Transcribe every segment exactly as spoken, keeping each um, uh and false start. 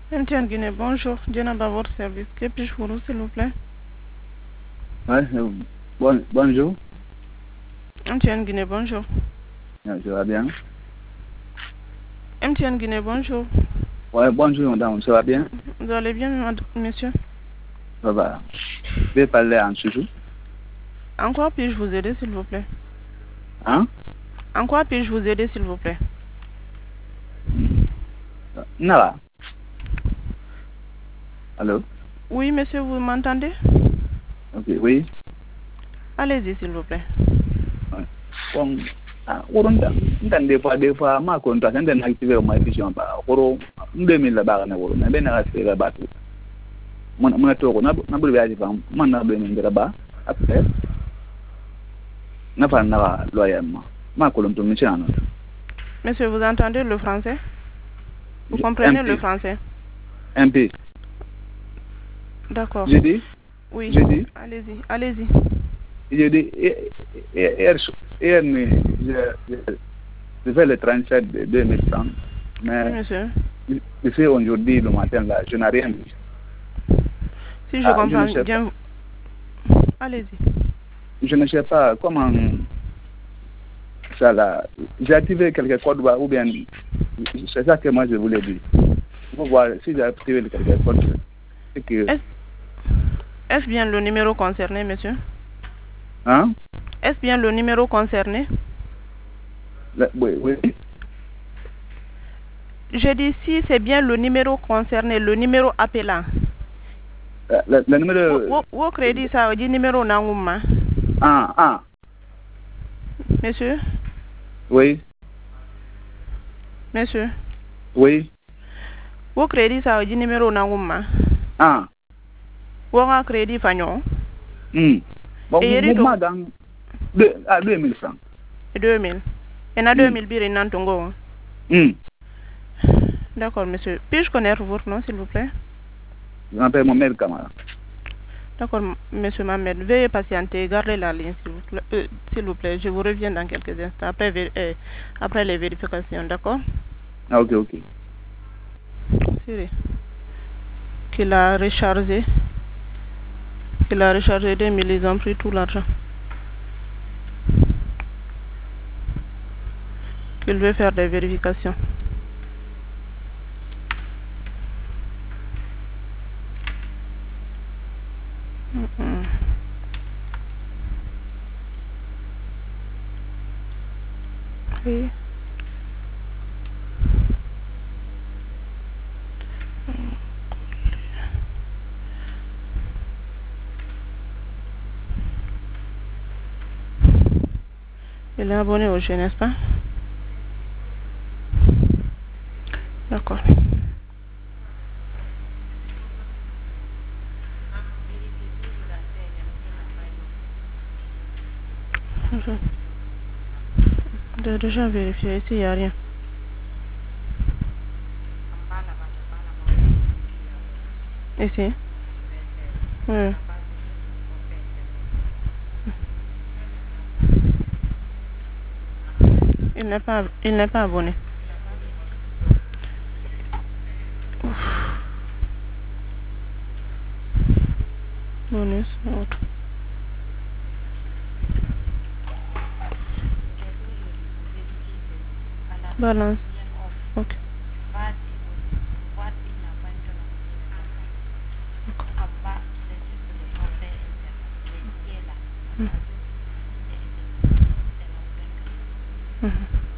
M T N Guinée, bonjour. Djenaba, votre service. Que puis-je pour vous, s'il vous plaît? Ouais, euh, bon, bonjour. M T N Guinée, bonjour. Ouais, ça va bien? M T N Guinée, bonjour. Ouais, bonjour, madame, ça va bien? Vous allez bien, mad- monsieur? Ça va. Je vais parler en chouchou. En quoi puis-je vous aider, s'il vous plaît? Hein? En quoi puis-je vous aider, s'il vous plaît? Nala. Allô? Oui, monsieur, vous m'entendez? Ok, oui. Allez-y, s'il vous plaît. Ouais. Bon, ah, urun da. Ndan des fois, des fois, ma contrat, ndan activer ma efficient ba. Oro, deux mille la barre na oro. Na ben na se la batu. Mon mon to ko na na bul viaji fam. Man na ben ndira ba. Après, na fa na loyalement. Ma kolon to mission. Monsieur, vous entendez le français? Vous comprenez le français? M P. D'accord. J'ai dit? Oui. J'ai dit? Allez-y, allez-y. J'ai dit, hier, hier, je, je fais le transfert de deux mille francs, mais Oui, monsieur. ici aujourd'hui, le matin, là, je n'ai rien vu. Si je Ah, comprends je ne sais bien... pas, Allez-y. je ne sais pas comment ça là. J'ai activé quelques codes ou bien c'est ça que moi je voulais dire. Il faut voir si j'ai activé quelques codes. C'est que... Est-ce est bien le numéro concerné, monsieur? Hein? Est-ce bien le numéro concerné? Le, oui, oui. Je dis si c'est bien le numéro concerné, le numéro appelant. Le, le numéro... Vous crédit ça veut dire numéro nangouma. Ah, ah. Monsieur? Oui. Monsieur? Oui. Vous crédit ça veut dire numéro nangouma. Ah. Vous avez crédit fagnon? Hmm. Bon, Et mon madame, deux, à deux mille francs. deux mille. Et na deux mille biri nantongo. Hmm. D'accord, monsieur. Puis-je connaître votre nom, s'il vous plaît? Je m'appelle Mohamed Kamara. D'accord, monsieur Mohamed. Veuillez patienter, gardez la ligne, s'il vous plaît. Euh, s'il vous plaît, je vous reviens dans quelques instants, après, euh, après les vérifications, d'accord? Ah, ok, ok. Siri. Qu'il a rechargé. Qu'il a rechargé deux mille, ils ont pris tout l'argent. Qu'il veut faire des vérifications. Mm-mm. Oui. Il est abonné au jeu, n'est-ce pas? D'accord. J'ai déjà vérifié, ici il n'y a rien. Ici? Oui. Il n'est pas, il n'est pas abonné. Ouf. Bonus, autre. Balance. Ok. Mm. Mm.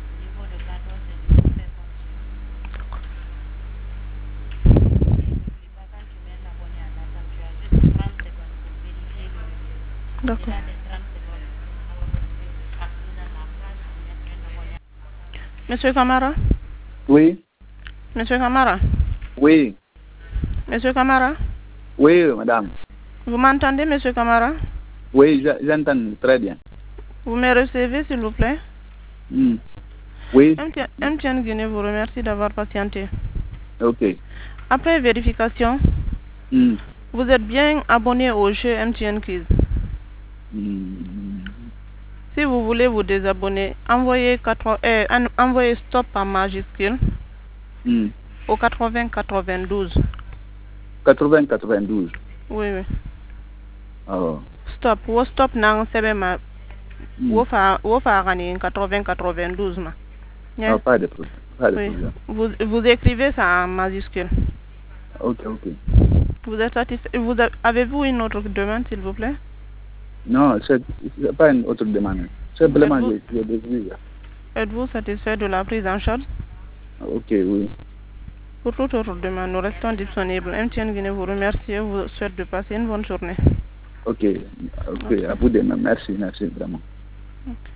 D'accord. Monsieur Camara? Oui. Monsieur Camara? Oui. Monsieur Camara? Oui, madame. Vous m'entendez, monsieur Camara? Oui, j'entends très bien. Vous me recevez, s'il vous plaît? Mm. Oui. M T N Guinée vous remercie d'avoir patienté. Ok. Après vérification, mm. vous êtes bien abonné au jeu M T N Quiz. Mm. Si vous voulez vous désabonner, envoyez, quatre, euh, envoyez stop en majuscule. Mm. au quatre-vingts quatre-vingt-douze. quatre-vingts quatre-vingt-douze. Oui, oui. Oh. Stop. Wo stop nang sebe ma. Mm. Wo fa wo fa gagner quatre-vingts quatre-vingt-douze ma. Yeah. Ah, pas de problème. Pas de Oui. problème. Vous, vous écrivez ça en majuscule. Ok, ok. Vous êtes satisfait? Vous a- avez-vous une autre demande, s'il vous plaît? Non, c'est c'est pas une autre demande. Simplement, Êtes-vous- je, je désire. Êtes-vous satisfait de la prise en charge? Ok, oui. Pour toute autre demande, nous restons disponibles. M T N Guinée vous remercie et vous souhaite de passer une bonne journée. Ok, ok, à vous de même. Merci, merci vraiment. Ok.